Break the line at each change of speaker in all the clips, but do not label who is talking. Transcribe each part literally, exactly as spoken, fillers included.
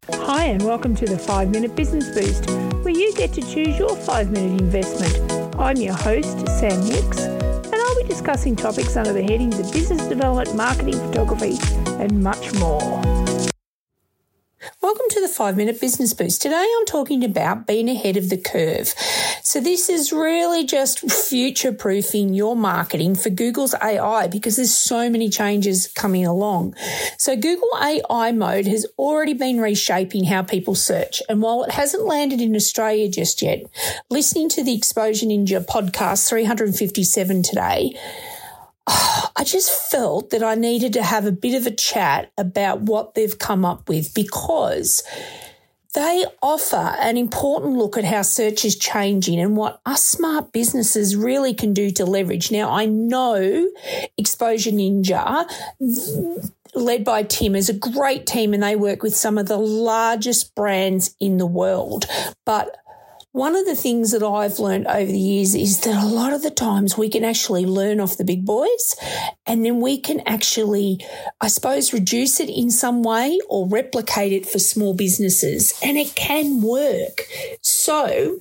Hi and welcome to the five minute Business Boost, where you get to choose your five minute investment. I'm your host, Sam Hicks, and I'll be discussing topics under the headings of business development, marketing, photography, and much more. Welcome to the five minute Business Boost. Today I'm talking about being ahead of the curve. So this is really just future-proofing your marketing for Google's A I because there's so many changes coming along. So Google A I mode has already been reshaping how people search. And while it hasn't landed in Australia just yet, listening to the Exposure Ninja podcast three hundred fifty-seven today, I just felt that I needed to have a bit of a chat about what they've come up with because they offer an important look at how search is changing and what us smart businesses really can do to leverage. Now, I know Exposure Ninja, led by Tim, is a great team and they work with some of the largest brands in the world, but one of the things that I've learned over the years is that a lot of the times we can actually learn off the big boys and then we can actually, I suppose, reduce it in some way or replicate it for small businesses, and it can work. So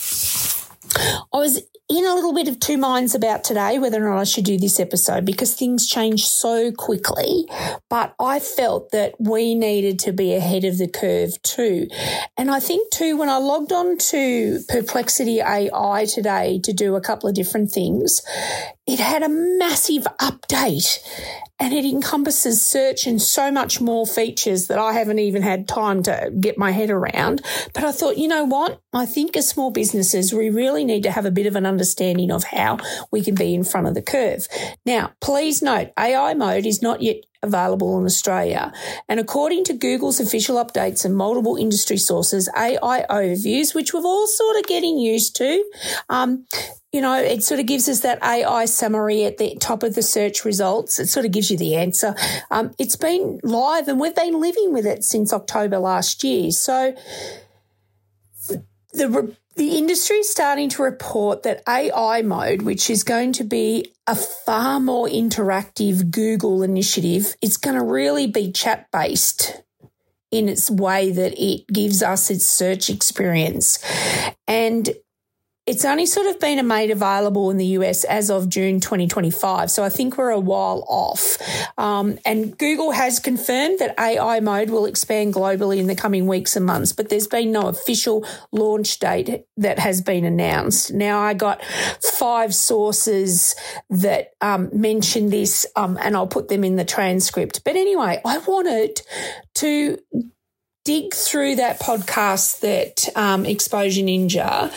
I was in a little bit of two minds about today, whether or not I should do this episode, because things change so quickly, but I felt that we needed to be ahead of the curve too. And I think too, when I logged on to Perplexity A I today to do a couple of different things, it had a massive update and it encompasses search and so much more features that I haven't even had time to get my head around. But I thought, you know what? I think as small businesses, we really need to have a bit of an understanding of how we can be in front of the curve. Now, please note, A I mode is not yet available in Australia. And according to Google's official updates and multiple industry sources, A I overviews, which we're all sort of getting used to, um, you know, it sort of gives us that A I summary at the top of the search results. It sort of gives you the answer. Um, it's been live and we've been living with it since October last year. So the the industry is starting to report that A I mode, which is going to be a far more interactive Google initiative, it's going to really be chat-based in its way that it gives us its search experience. And it's only sort of been made available in the U S as of June twenty twenty-five, so I think we're a while off. Um, and Google has confirmed that A I mode will expand globally in the coming weeks and months, but there's been no official launch date that has been announced. Now, I got five sources that um, mention this, um, and I'll put them in the transcript. But anyway, I wanted to dig through that podcast that um, Exposure Ninja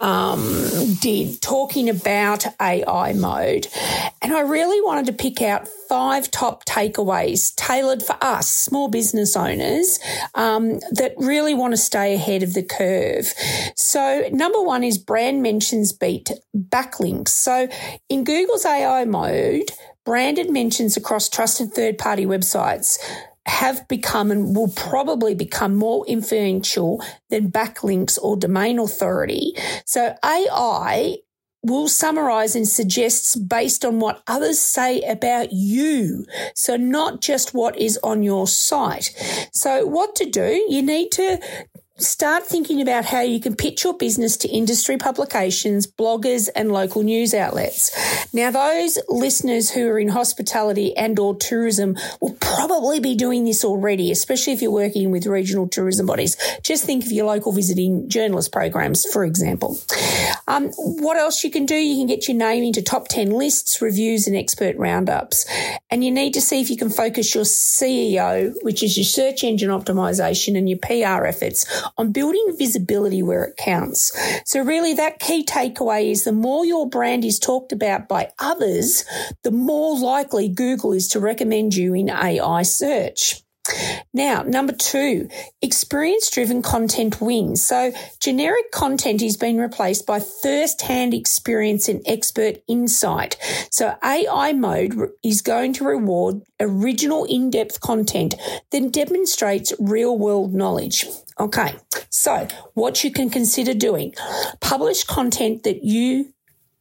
um, did, talking about A I mode. And I really wanted to pick out five top takeaways tailored for us, small business owners, um, that really want to stay ahead of the curve. So number one is brand mentions beat backlinks. So in Google's A I mode, branded mentions across trusted third-party websites have become and will probably become more influential than backlinks or domain authority. So A I will summarise and suggests based on what others say about you, so not just what is on your site. So what to do? You need to start thinking about how you can pitch your business to industry publications, bloggers and local news outlets. Now, those listeners who are in hospitality and or tourism will probably be doing this already, especially if you're working with regional tourism bodies. Just think of your local visiting journalist programs, for example. Um, what else you can do? You can get your name into top ten lists, reviews and expert roundups. And you need to see if you can focus your C E O, which is your search engine optimization, and your P R efforts on building visibility where it counts. So really that key takeaway is the more your brand is talked about by others, the more likely Google is to recommend you in A I search. Now, number two, experience-driven content wins. So generic content is being replaced by first-hand experience and expert insight. So A I mode is going to reward original in-depth content that demonstrates real-world knowledge. Okay, so what you can consider doing, publish content that you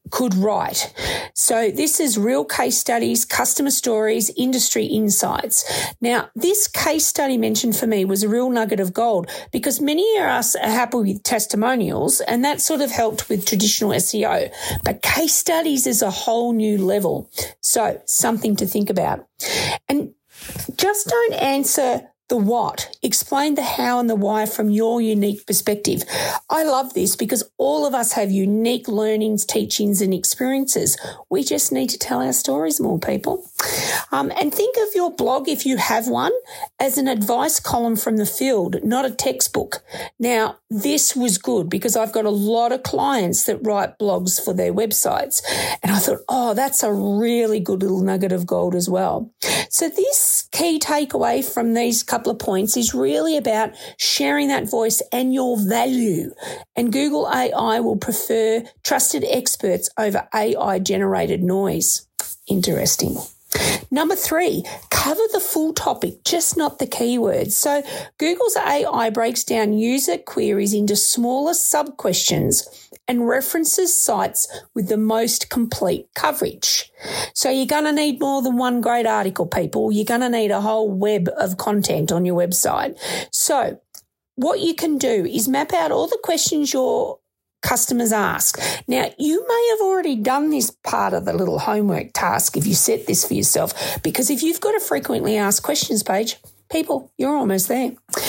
could write. So this is real case studies, customer stories, industry insights. Now, this case study mentioned for me was a real nugget of gold because many of us are happy with testimonials and that sort of helped with traditional S E O. But case studies is a whole new level. So something to think about. And just don't answer the what. Explain the how and the why from your unique perspective. I love this because all of us have unique learnings, teachings and experiences. We just need to tell our stories more, people. Um, and think of your blog, if you have one, as an advice column from the field, not a textbook. Now, this was good because I've got a lot of clients that write blogs for their websites. And I thought, oh, that's a really good little nugget of gold as well. So this key takeaway from these couple of points is really about sharing that voice and your value. And Google A I will prefer trusted experts over A I-generated noise. Interesting. Number three, cover the full topic, just not the keywords. So Google's A I breaks down user queries into smaller sub-questions and references sites with the most complete coverage. So you're going to need more than one great article, people. You're going to need a whole web of content on your website. So what you can do is map out all the questions your customers ask. Now, you may have already done this part of the little homework task if you set this for yourself, because if you've got a frequently asked questions page, people, you're almost there.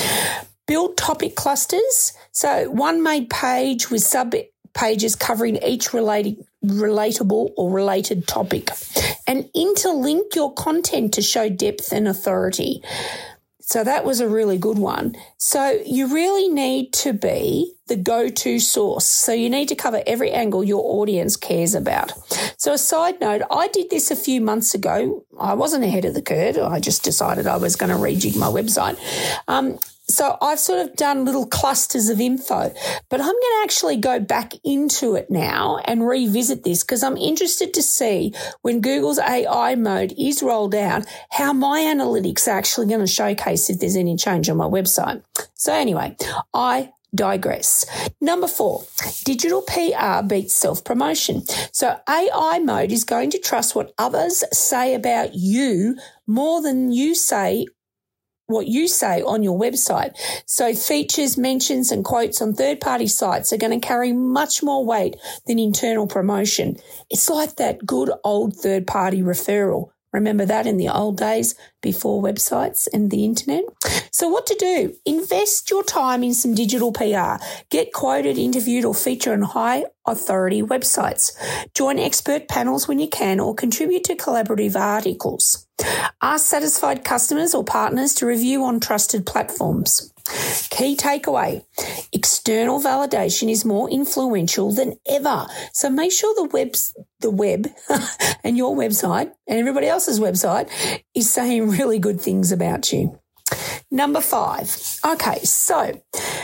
Build topic clusters. So one made page with sub pages covering each related, relatable or related topic, and interlink your content to show depth and authority. So that was a really good one. So you really need to be the go-to source. So you need to cover every angle your audience cares about. So a side note, I did this a few months ago. I wasn't ahead of the curve. I just decided I was going to rejig my website. Um, So I've sort of done little clusters of info, but I'm going to actually go back into it now and revisit this because I'm interested to see when Google's A I mode is rolled out, how my analytics are actually going to showcase if there's any change on my website. So anyway, I digress. Number four, digital P R beats self-promotion. So A I mode is going to trust what others say about you more than you say what you say on your website. So features, mentions and quotes on third-party sites are going to carry much more weight than internal promotion. It's like that good old third-party referral. Remember that in the old days before websites and the internet? So what to do? Invest your time in some digital P R. Get quoted, interviewed or feature on high authority websites. Join expert panels when you can or contribute to collaborative articles. Ask satisfied customers or partners to review on trusted platforms. Key takeaway, external validation is more influential than ever. So make sure the web's, the web and your website and everybody else's website is saying really good things about you. Number five. Okay, so,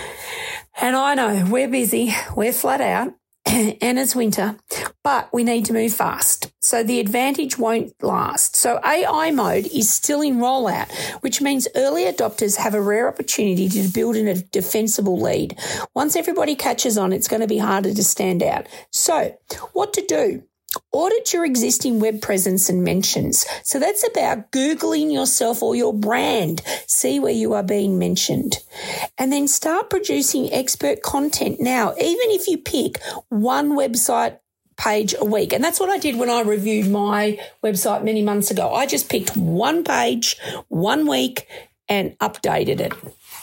and I know we're busy, we're flat out, and it's winter, but we need to move fast. So the advantage won't last. So A I mode is still in rollout, which means early adopters have a rare opportunity to build in a defensible lead. Once everybody catches on, it's going to be harder to stand out. So what to do? Audit your existing web presence and mentions. So that's about Googling yourself or your brand. See where you are being mentioned. And then start producing expert content now, even if you pick one website page a week. And that's what I did when I reviewed my website many months ago. I just picked one page, one week, and updated it.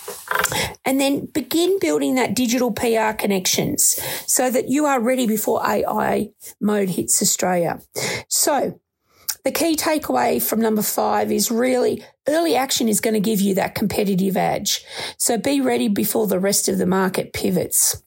And then begin building that digital P R connections so that you are ready before A I mode hits Australia. So the key takeaway from number five is really early action is going to give you that competitive edge. So be ready before the rest of the market pivots.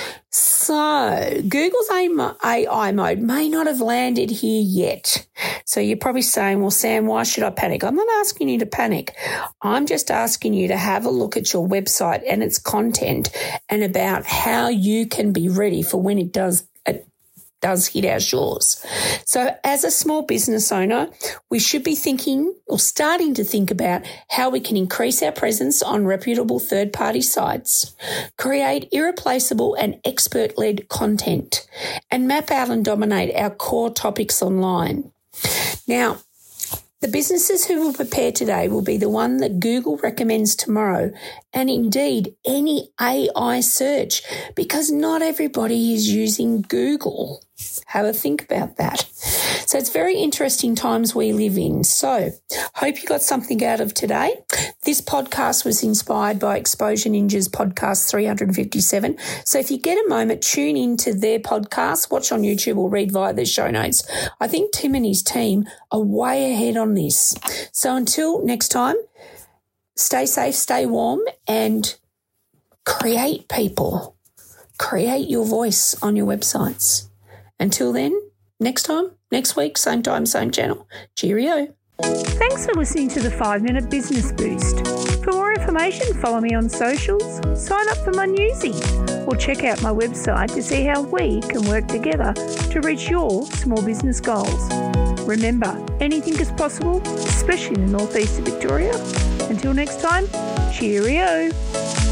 So Google's A I mode may not have landed here yet. So you're probably saying, well, Sam, why should I panic? I'm not asking you to panic. I'm just asking you to have a look at your website and its content and about how you can be ready for when it does does hit our shores. So as a small business owner, we should be thinking or starting to think about how we can increase our presence on reputable third-party sites, create irreplaceable and expert-led content, and map out and dominate our core topics online. Now, the businesses who will prepare today will be the one that Google recommends tomorrow, and indeed any A I search, because not everybody is using Google. Have a think about that. So it's very interesting times we live in. So hope you got something out of today. This podcast was inspired by Exposure Ninja's podcast three hundred fifty-seven. So if you get a moment, tune into their podcast, watch on YouTube or read via the show notes. I think Tim and his team are way ahead on this. So until next time, stay safe, stay warm, and create people. Create your voice on your websites. Until then, next time, next week, same time, same channel. Cheerio. Thanks for listening to the five minute Business Boost. For more information, follow me on socials, sign up for my newsies, or check out my website to see how we can work together to reach your small business goals. Remember, anything is possible, especially in the northeast of Victoria. Until next time, cheerio.